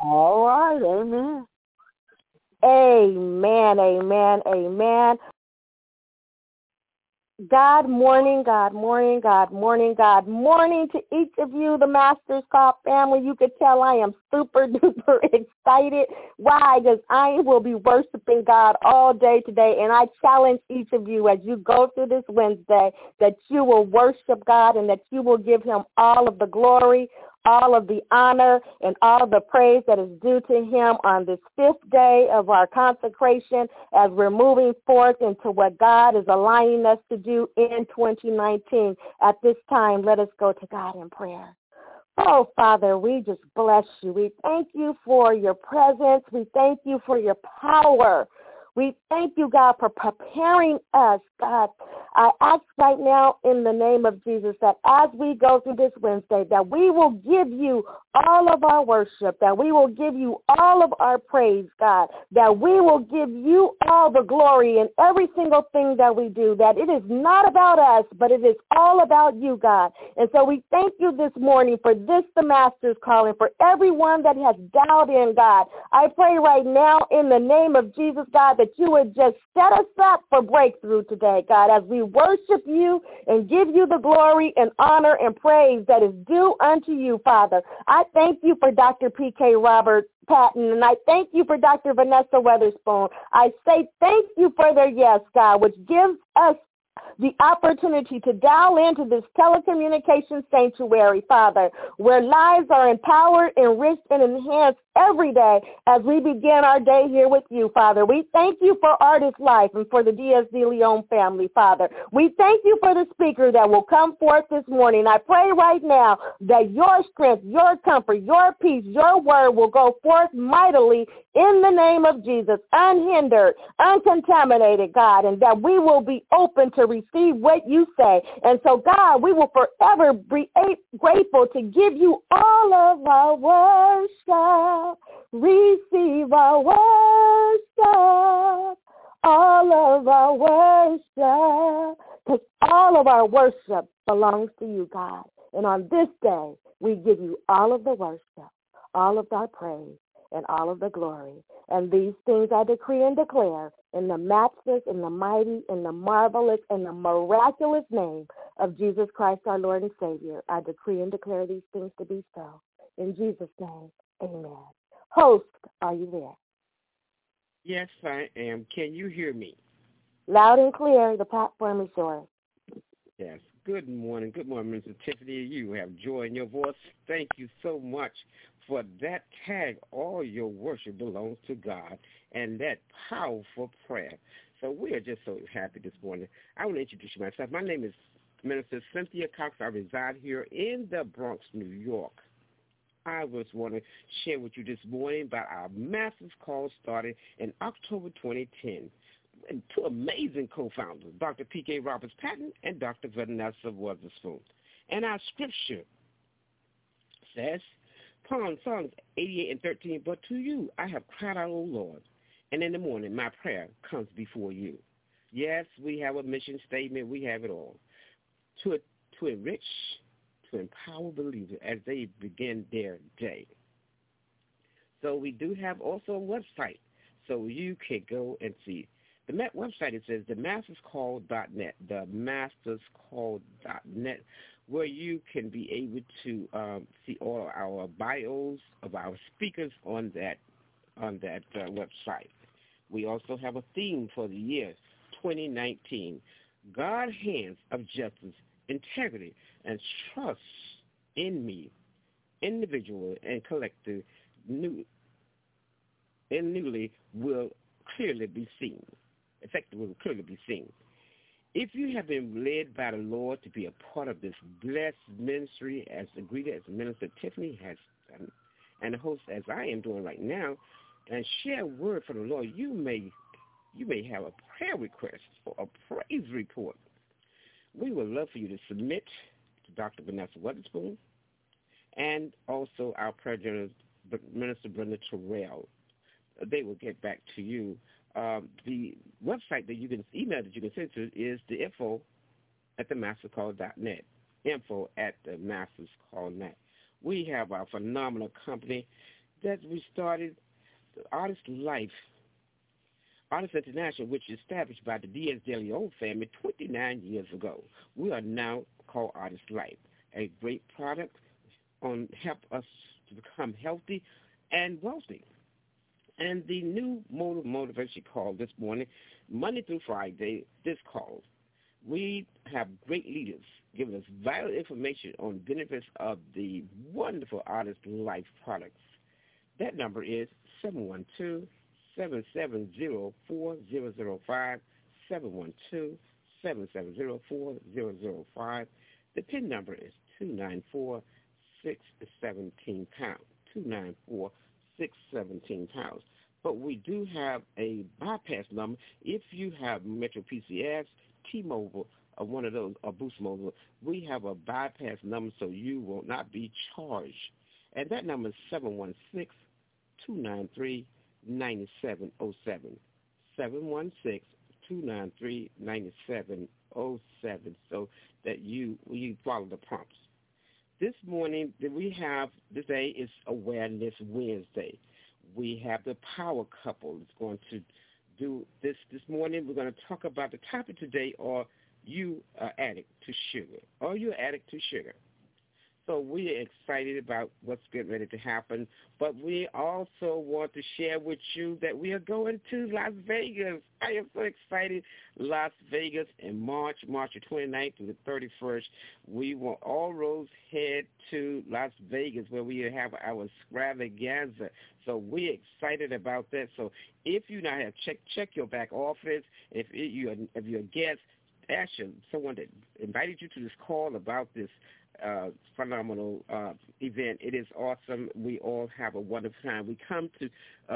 All right, amen. Amen, amen, amen. God morning, God morning, God morning, God morning to each of you, the Masters Call family. You could tell I am super duper excited. Why? Because I will be worshiping God all day today, and I challenge each of you as you go through this Wednesday that you will worship God and that you will give him all of the glory, all of the honor, and all the praise that is due to him on this fifth day of our consecration as we're moving forth into what God is aligning us to do in 2019. At this time, let us go to God in prayer. Oh, Father, we just bless you. We thank you for your presence. We thank you for your power. We thank you, God, for preparing us, God. I ask right now in the name of Jesus that as we go through this Wednesday, that we will give you all of our worship, that we will give you all of our praise, God, that we will give you all the glory in every single thing that we do, that it is not about us, but it is all about you, God. And so we thank you this morning for this, the Master's Calling, for everyone that has dialed in, God. I pray right now in the name of Jesus, God, that you would just set us up for breakthrough today, God, as we worship you and give you the glory and honor and praise that is due unto you, Father. I thank you for Dr. P.K. Robert Patton, and I thank you for Dr. Vanessa Weatherspoon. I say thank you for their yes, God, which gives us the opportunity to dial into this telecommunications sanctuary, Father, where lives are empowered, enriched, and enhanced every day as we begin our day here with you, Father. We thank you for Artist Life and for the Diaz de Leon family, Father. We thank you for the speaker that will come forth this morning. I pray right now that your strength, your comfort, your peace, your word will go forth mightily in the name of Jesus, unhindered, uncontaminated, God, and that we will be open to receive what you say. And so, God, we will forever be grateful to give you all of our worship. Receive our worship, all of our worship, because all of our worship belongs to you, God. And on this day, we give you all of the worship, all of our praise, and all of the glory. And these things I decree and declare in the matchless, in the mighty, in the marvelous, in the miraculous name of Jesus Christ, our Lord and Savior. I decree and declare these things to be so. In Jesus' name, amen. Host, are you there? Yes, I am. Can you hear me? Loud and clear. The platform is yours. Yes. Good morning. Good morning, Mr. Tiffany. You have joy in your voice. Thank you so much for that tag. All your worship belongs to God, and that powerful prayer. So we are just so happy this morning. I want to introduce myself. My name is Minister Cynthia Cox. I reside here in the Bronx, New York. I just want to share with you this morning about our Masters Call started in October 2010. And two amazing co-founders, Dr. P.K. Roberts Patton and Dr. Vanessa Weatherspoon. And our scripture says, Psalms 88 and 13, but to you I have cried out, O Lord, and in the morning my prayer comes before you. Yes, we have a mission statement. We have it all. To enrich, to empower believers as they begin their day. So we do have also a website, so you can go and see. The website, it says themasterscall.net, themasterscall.net, where you can be able to see all our bios of our speakers on that website. We also have a theme for the year 2019, God's hands of justice, integrity, and trust in me, individual and collective, newly will clearly be seen. Effectively will clearly be seen. If you have been led by the Lord to be a part of this blessed ministry, as agreed as Minister Tiffany has done, and the host as I am doing right now, and share a word from the Lord, you may have a prayer request or a praise report. We would love for you to submit to Dr. Vanessa Weatherspoon and also our prayer journalist, Minister Brenda Terrell. They will get back to you. The website that you can email that you can send to is the info at themasterscall.net. Info at themasterscall.net. We have our phenomenal company that we started Artist Life, Artist International, which is established by the Diaz de Leon family 29 years ago. We are now called Artist Life, a great product on help us to become healthy and wealthy. And the new motivation call this morning, Monday through Friday, this call, we have great leaders giving us vital information on benefits of the wonderful Artist Life products. That number is 712-770-4005, 712-770-4005. The PIN number is 294-617-pound, 294-617-pounds. But we do have a bypass number. If you have Metro PCS, T-Mobile, or one of those, or Boost Mobile, we have a bypass number so you will not be charged. And that number is 716-293-9707, 716-293-9707, so that you follow the prompts. This morning, this day is Awareness Wednesday. We have the Power Couple that's going to do this morning. We're going to talk about the topic today, are you an addict to sugar? Are you an addict to sugar? So we're excited about what's getting ready to happen, but we also want to share with you that we are going to Las Vegas. I am so excited. Las Vegas in March the 29th to the 31st. We will all roads head to Las Vegas where we have our extravaganza. So we're excited about that. So if you now have check your back office. If you're a guest, ask someone that invited you to this call about this phenomenal event. It is awesome. We all have a wonderful time. We come to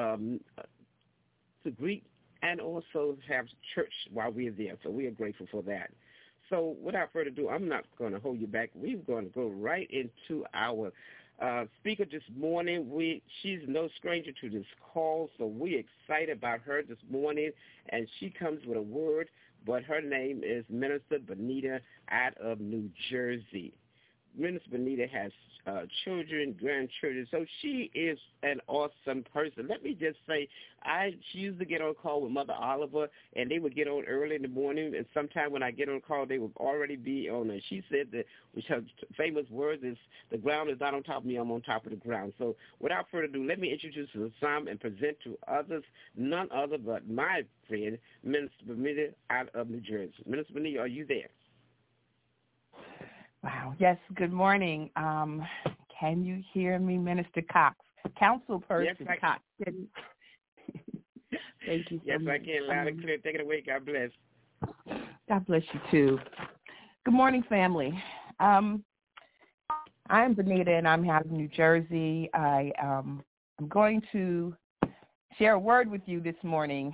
greet and also have church while we're there. So we are grateful for that. So without further ado, I'm not going to hold you back. We're going to go right into our speaker this morning. She's no stranger to this call, so we're excited about her this morning, and she comes with a word, but her name is Minister Benita out of New Jersey. Minister Benita has children, grandchildren, so she is an awesome person. Let me just say, she used to get on a call with Mother Oliver, and they would get on early in the morning, and sometime when I get on a call, they would already be on it. She said that, which her famous words is, the ground is not on top of me, I'm on top of the ground. So without further ado, let me introduce to some and present to others, none other but my friend, Minister Benita out of New Jersey. Minister Benita, are you there? Wow. Yes, good morning. Can you hear me, Minister Cox? Councilperson yes, Cox. Thank you so yes, much. I can. Loud and clear. Take it away. God bless. God bless you, too. Good morning, family. I'm Benita, and I'm out of New Jersey. I'm going to share a word with you this morning.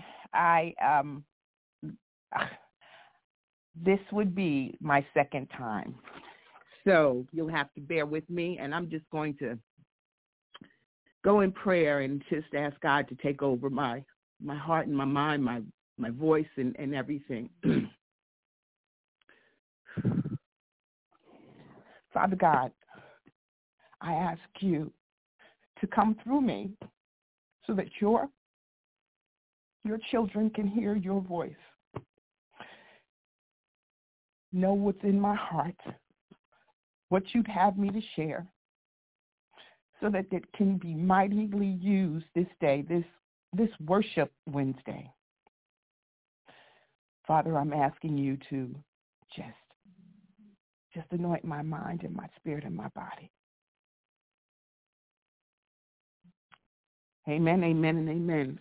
This would be my second time. So you'll have to bear with me, and I'm just going to go in prayer and just ask God to take over my heart and my mind, my voice and everything. Father God, I ask you to come through me so that your children can hear your voice. Know what's in my heart, what you'd have me to share, so that it can be mightily used this day, this worship Wednesday. Father, I'm asking you to just anoint my mind and my spirit and my body. Amen, amen, and amen.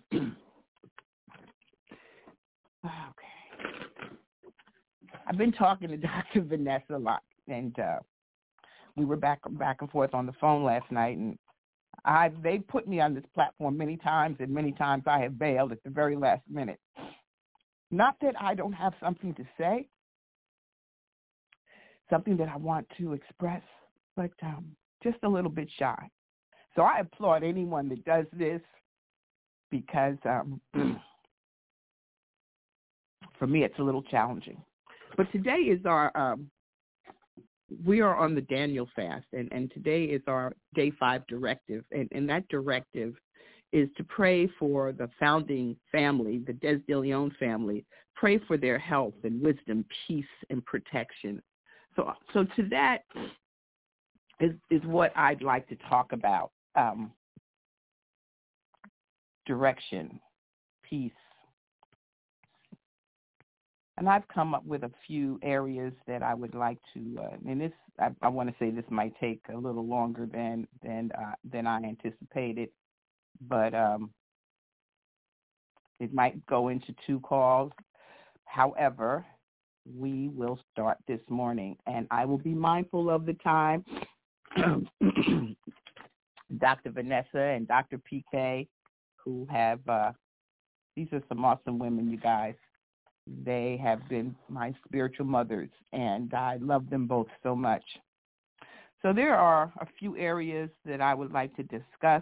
Okay. I've been talking to Dr. Vanessa a lot, and we were back and forth on the phone last night, and they put me on this platform many times, and many times I have bailed at the very last minute. Not that I don't have something to say, something that I want to express, but just a little bit shy. So I applaud anyone that does this, because for me it's a little challenging. But today is our we are on the Daniel fast, and today is our day 5 directive, and that directive is to pray for the founding family, the Des DeLeon family, pray for their health and wisdom, peace, and protection. So to that is what I'd like to talk about, direction, peace. And I've come up with a few areas that I would like to, and this, I want to say this might take a little longer than I anticipated, but it might go into 2 calls. However, we will start this morning, and I will be mindful of the time. Dr. Vanessa and Dr. PK, who have, these are some awesome women, you guys. They have been my spiritual mothers, and I love them both so much. So there are a few areas that I would like to discuss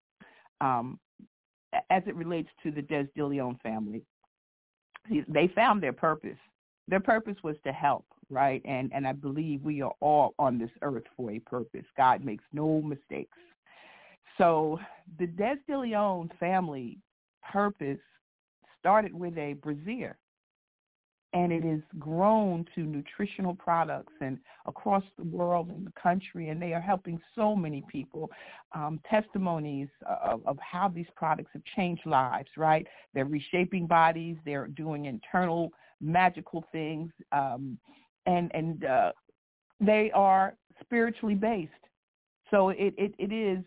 as it relates to the Des DeLeon family. They found their purpose. Their purpose was to help, right? And I believe we are all on this earth for a purpose. God makes no mistakes. So the Des DeLeon family purpose started with a brassiere, and it has grown to nutritional products and across the world and the country, and they are helping so many people. Testimonies of how these products have changed lives, right? They're reshaping bodies. They're doing internal magical things, and they are spiritually based. So it is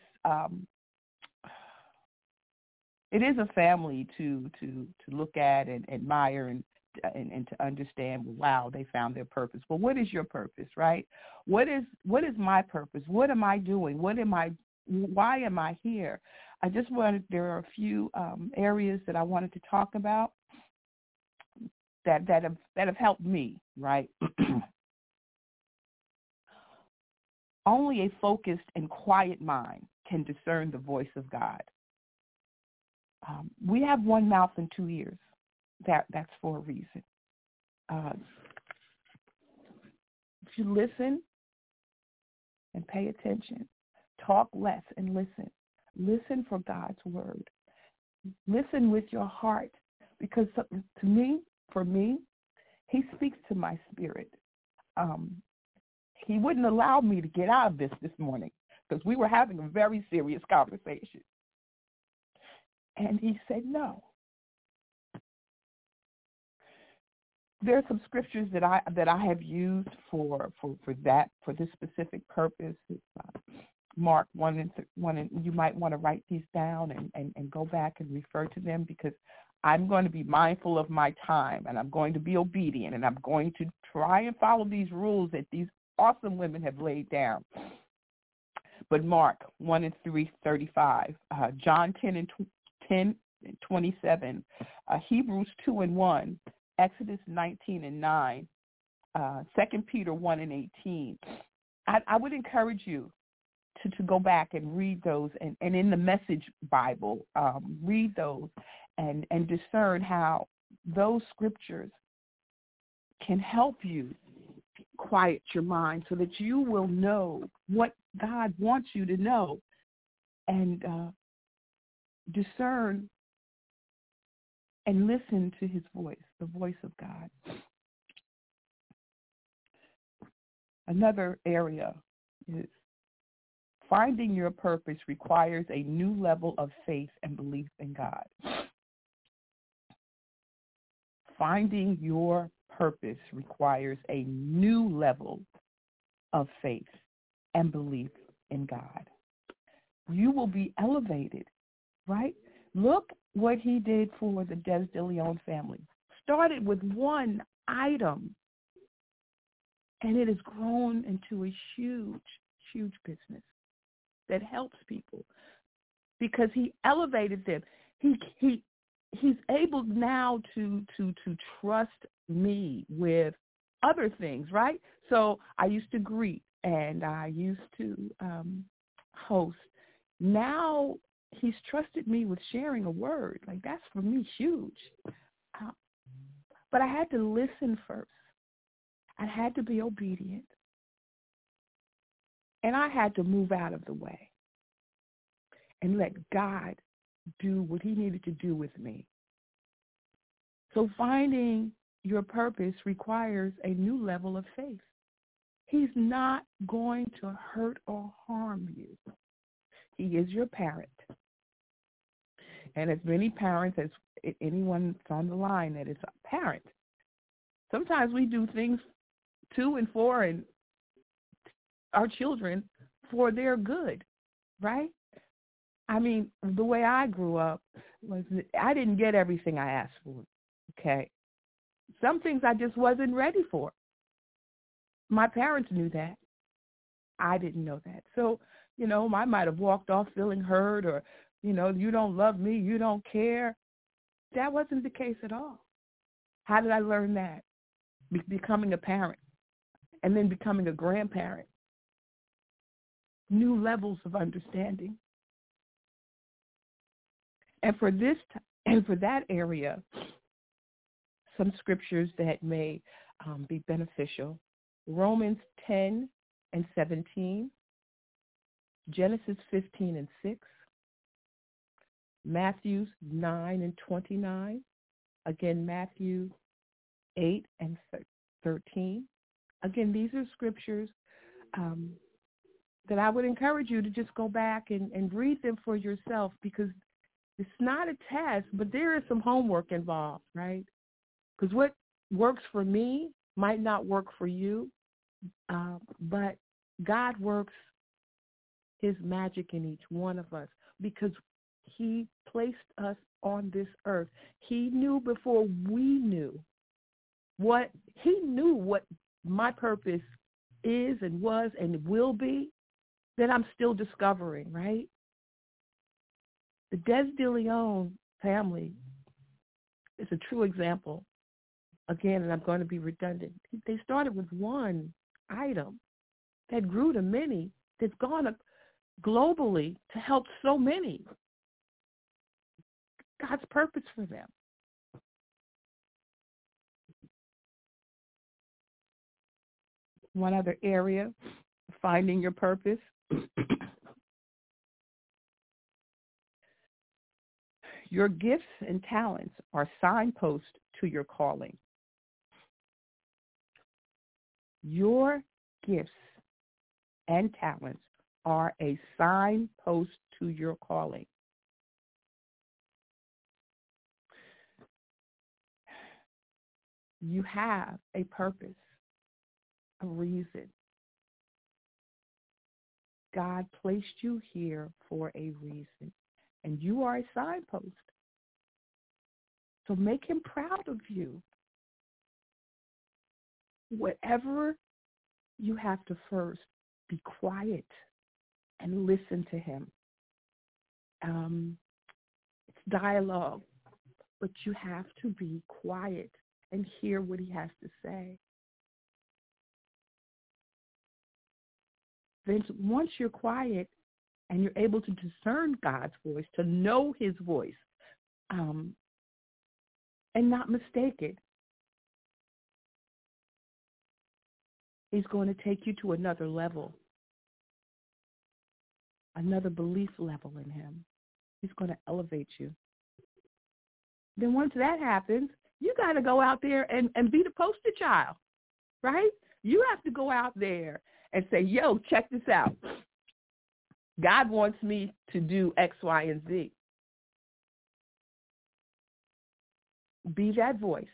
a family to look at and admire and to understand. Wow, they found their purpose. Well, what is your purpose, right? What is my purpose? What am I doing? Why am I here? There are a few areas that I wanted to talk about that have helped me, right? Only a focused and quiet mind can discern the voice of God. We have one mouth and 2 ears. That's for a reason. If you listen and pay attention, talk less and listen. Listen for God's word. Listen with your heart, because for me, he speaks to my spirit. He wouldn't allow me to get out of this morning because we were having a very serious conversation. And he said no. There are some scriptures that I have used for this specific purpose. Mark 1 and you might want to write these down and go back and refer to them, because I'm going to be mindful of my time, and I'm going to be obedient, and I'm going to try and follow these rules that these awesome women have laid down. But Mark 1 and 3:35, John 10 and 27, Hebrews 2 and 1, Exodus 19 and 9, 2 Peter 1 and 18. I would encourage you to go back and read those, and in the Message Bible, read those and discern how those scriptures can help you quiet your mind so that you will know what God wants you to know, and discern and listen to his voice, the voice of God. Another area is finding your purpose requires a new level of faith and belief in God. Finding your purpose requires a new level of faith and belief in God. You will be elevated, right? Look what he did for the Des DeLeon family. Started with one item, and it has grown into a huge, huge business that helps people because he elevated them. He's able now to trust me with other things, right? So I used to greet and I used to host. Now he's trusted me with sharing a word. Like, that's for me huge. But I had to listen first. I had to be obedient. And I had to move out of the way and let God do what he needed to do with me. So finding your purpose requires a new level of faith. He's not going to hurt or harm you. He is your parent. And as many parents as anyone that's on the line that is a parent, sometimes we do things to and for and our children for their good, right? I mean, the way I grew up was I didn't get everything I asked for, okay? Some things I just wasn't ready for. My parents knew that. I didn't know that. So, I might have walked off feeling hurt or, you don't love me, you don't care. That wasn't the case at all. How did I learn that? Becoming a parent and then becoming a grandparent. New levels of understanding. And for that area, some scriptures that may be beneficial. Romans 10 and 17, Genesis 15 and 6, Matthew 9 and 29, again, Matthew 8 and 13. Again, these are scriptures that I would encourage you to just go back and read them for yourself, because it's not a test, but there is some homework involved, right? Because what works for me might not work for you, but God works his magic in each one of us because he placed us on this earth. He knew before we knew what my purpose is and was and will be, that I'm still discovering, right? The Des DeLeon family is a true example. Again, and I'm going to be redundant. They started with one item that grew to many, that's gone globally to help so many. God's purpose for them. One other area, finding your purpose. Your gifts and talents are signposts to your calling. Your gifts and talents are a signpost to your calling. You have a purpose, a reason. God placed you here for a reason, and you are a signpost. So make him proud of you. Whatever you have to first, be quiet and listen to him. It's dialogue, but you have to be quiet and hear what he has to say. Then once you're quiet and you're able to discern God's voice, to know his voice, and not mistake it, he's going to take you to another level, another belief level in him. He's going to elevate you. Then once that happens, you got to go out there and be the poster child, right? You have to go out there and say, yo, check this out. God wants me to do X, Y, and Z. Be that voice.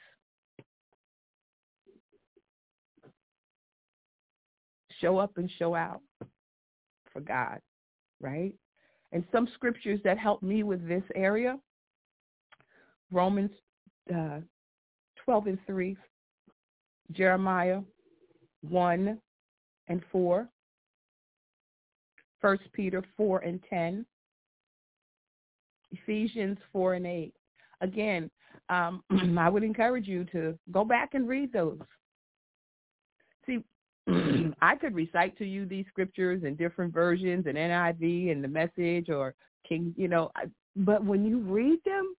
Show up and show out for God, right? And some scriptures that help me with this area, Romans 12 and 3, Jeremiah 1 and 4, 1 Peter 4 and 10, Ephesians 4 and 8. Again, I would encourage you to go back and read those. See, I could recite to you these scriptures in different versions, and NIV and the Message or King, but when you read them,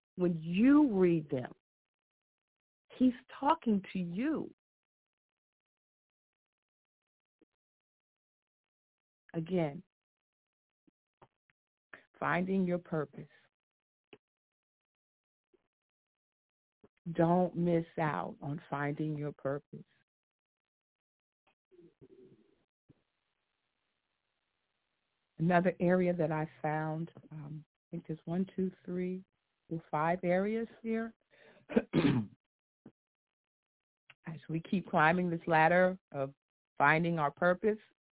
he's talking to you. Again, finding your purpose. Don't miss out on finding your purpose. Another area that I found, I think there's 1, 2, 3, 5 areas here. As we keep climbing this ladder of finding our purpose,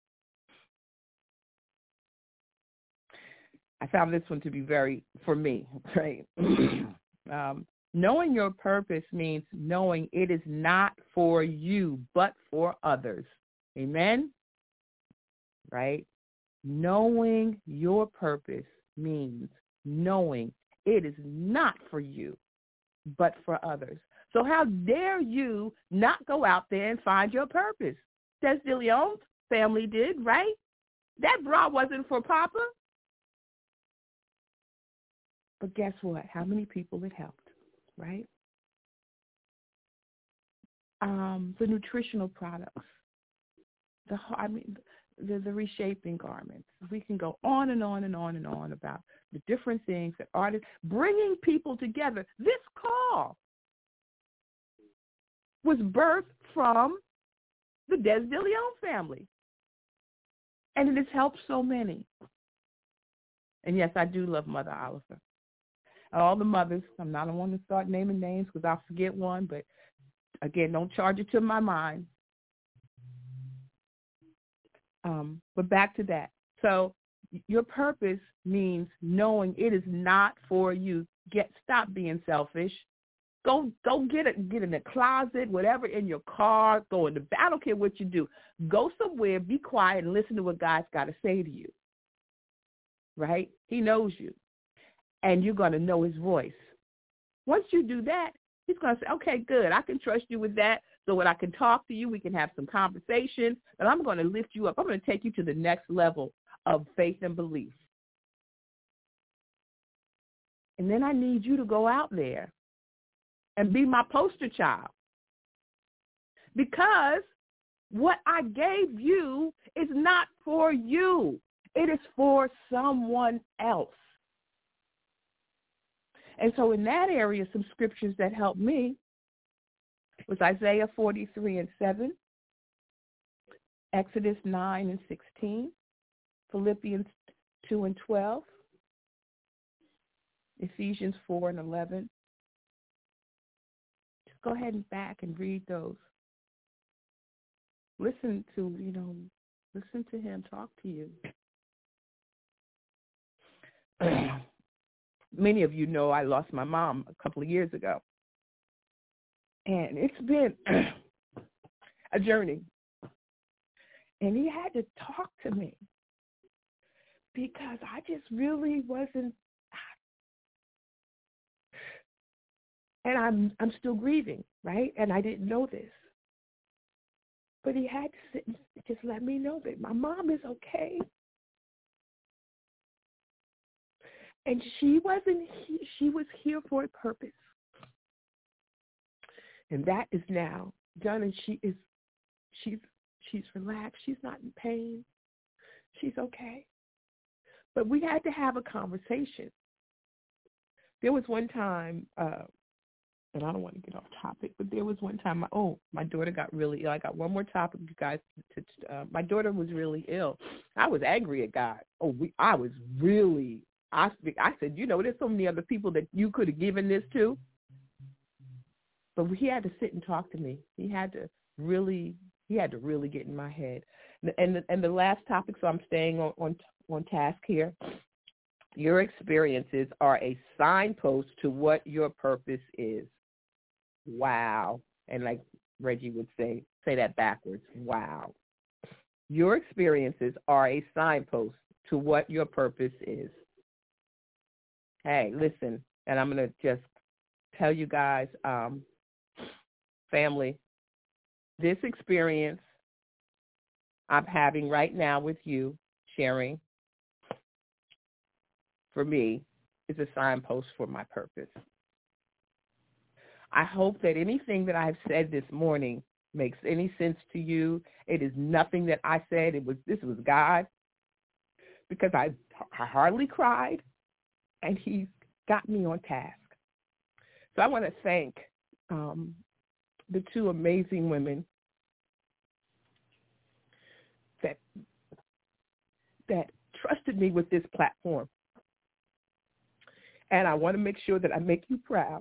I found this one to be very, for me, right? Knowing your purpose means knowing it is not for you, but for others. Amen? Right? Knowing your purpose means knowing it is not for you, but for others. So how dare you not go out there and find your purpose? Des DeLeon's family did, right? That bra wasn't for Papa. But guess what? How many people it helped, right? The nutritional products, the reshaping garments. We can go on and on and on and on about the different things that artists, bringing people together. This call was birthed from the Des DeLeon family. And it has helped so many. And yes, I do love Mother Oliver. All the mothers, I'm not going to start naming names because I'll forget one, but again, don't charge it to my mind. But back to that. So your purpose means knowing it is not for you. Stop being selfish. Go get in the closet, whatever, in your car, go in the I don't care what you do. Go somewhere, be quiet, and listen to what God's got to say to you. Right? He knows you. And you're going to know his voice. Once you do that, he's going to say, okay, good, I can trust you with that. So when I can talk to you, we can have some conversation, and I'm going to lift you up. I'm going to take you to the next level of faith and belief. And then I need you to go out there and be my poster child. Because what I gave you is not for you. It is for someone else. And so in that area, some scriptures that helped me was Isaiah 43:7, Exodus 9:16, Philippians 2:12, Ephesians 4:11. Just go ahead and back and read those. Listen to him talk to you. Many of you know I lost my mom a couple of years ago. And it's been a journey. And he had to talk to me because I just really wasn't. And I'm still grieving, right? And I didn't know this. But he had to sit and just let me know that my mom is okay. And she was here for a purpose. And that is now done, and she's relaxed. She's not in pain. She's okay. But we had to have a conversation. There was one time, and I don't want to get off topic, but there was one time, my daughter got really ill. I got one more topic, you guys. My daughter was really ill. I was angry at God. I said, there's so many other people that you could have given this to. But he had to sit and talk to me. He had to really get in my head. And the last topic, so I'm staying on task here. Your experiences are a signpost to what your purpose is. Wow. And like Reggie would say that backwards. Wow. Your experiences are a signpost to what your purpose is. Hey, listen, and I'm going to just tell you guys, family, this experience I'm having right now with you, sharing, for me, is a signpost for my purpose. I hope that anything that I've said this morning makes any sense to you. It is nothing that I said. This was God. because I hardly cried, and he's got me on task. So I want to thank the two amazing women that trusted me with this platform. And I want to make sure that I make you proud.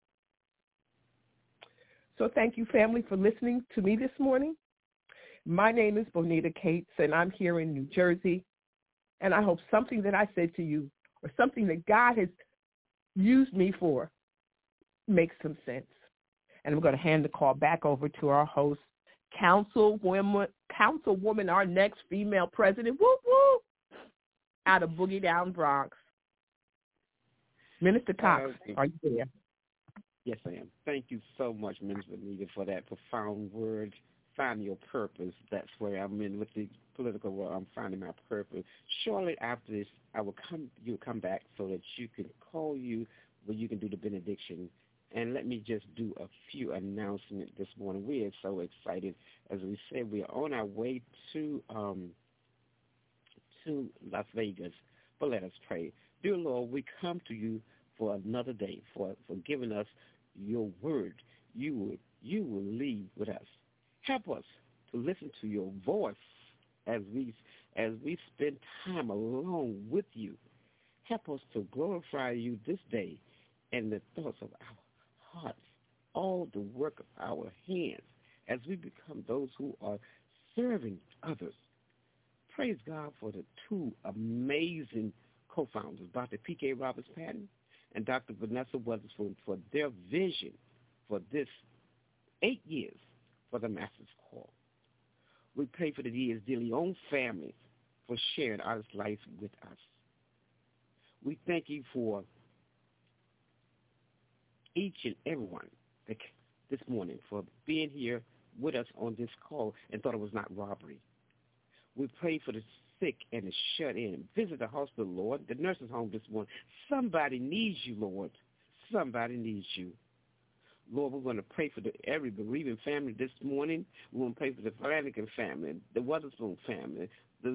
So thank you, family, for listening to me this morning. My name is Bonita Cates, and I'm here in New Jersey. And I hope something that I said to you, or something that God has used me for, makes some sense. And I'm going to hand the call back over to our host, Councilwoman, our next female president, woo woo, out of Boogie Down Bronx. Minister Cox, are you there? Yes, I am. Thank you so much, Minister Bonita, for that profound word. Find your purpose. That's where I'm in with the political world. I'm finding my purpose. Shortly after this, you'll come back so that you can call you where you can do the benediction. And let me just do a few announcements this morning. We are so excited. As we said, we are on our way to Las Vegas. But let us pray. Dear Lord, we come to you for another day, for giving us your word. You will lead with us. Help us to listen to your voice as we spend time alone with you. Help us to glorify you this day and the thoughts of our hearts, all the work of our hands, as we become those who are serving others. Praise God for the two amazing co-founders, Dr. P.K. Roberts-Patton and Dr. Vanessa Weatherspoon, for their vision for this 8 years for the Master's Call. We pray for the Diaz de Leon family for sharing our life with us. We thank you for each and everyone this morning for being here with us on this call and thought it was not robbery. We pray for the sick and the shut-in. Visit the hospital, Lord, the nursing home this morning. Somebody needs you, Lord. Somebody needs you. Lord, we're going to pray for every bereaving family this morning. We're going to pray for the Flanagan family, the Weatherspoon family, the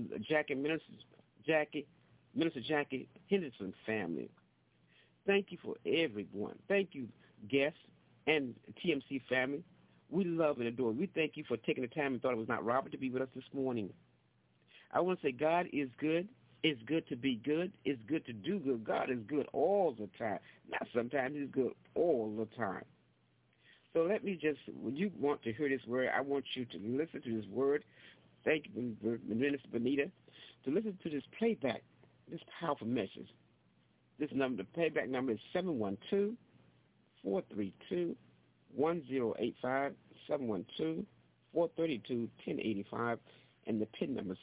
Minister Jackie Henderson family. Thank you for everyone. Thank you, guests and TMC family. We love and adore. We thank you for taking the time and thought it was not robbery to be with us this morning. I want to say God is good. It's good to be good. It's good to do good. God is good all the time. Not sometimes. He's good all the time. So let me just, when you want to hear this word, I want you to listen to this word. Thank you, Minister Bonita, to listen to this playback, this powerful message. This number, the playback number is 712-432-1085, 712-432-1085, and the PIN number is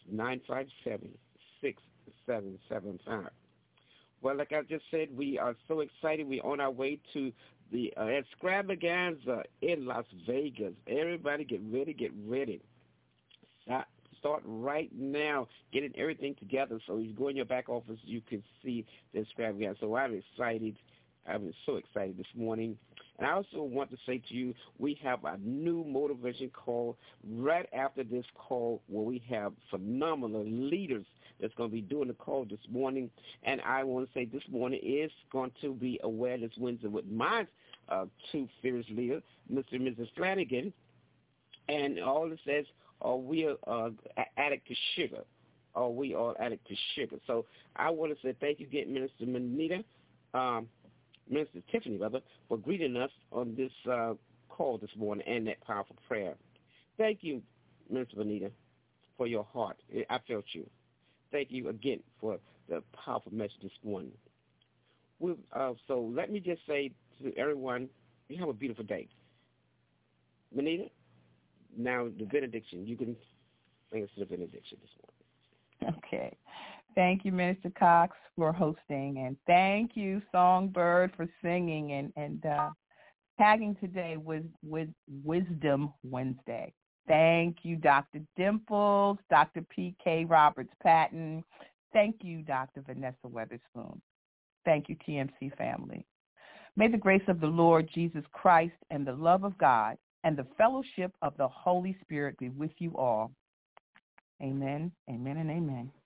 957-6775. Well, like I just said, we are so excited. We're on our way to the extravaganza in Las Vegas. Everybody get ready. Start right now getting everything together so you go in your back office, you can see the extravaganza. So I'm excited. I'm so excited this morning. And I also want to say to you, we have a new motivation call right after this call where we have phenomenal leaders that's going to be doing the call this morning. And I want to say this morning is going to be Awareness Wednesday with my two fearless leaders, Mr. and Mrs. Flanagan. And all it says, we are addict to sugar. We are addict to sugar. So I want to say thank you again, Minister Bonita, Minister Tiffany, for greeting us on this call this morning and that powerful prayer. Thank you, Minister Bonita, for your heart. I felt you. Thank you again for the powerful message this morning. So let me just say to everyone, you have a beautiful day. Bonita, now the benediction. You can bring us to the benediction this morning. Okay. Thank you, Minister Cox, for hosting, and thank you, Songbird, for singing and tagging today with Wisdom Wednesday. Thank you, Dr. Dimples, Dr. P.K. Roberts-Patton. Thank you, Dr. Vanessa Weatherspoon. Thank you, TMC family. May the grace of the Lord Jesus Christ and the love of God and the fellowship of the Holy Spirit be with you all. Amen, amen, and amen.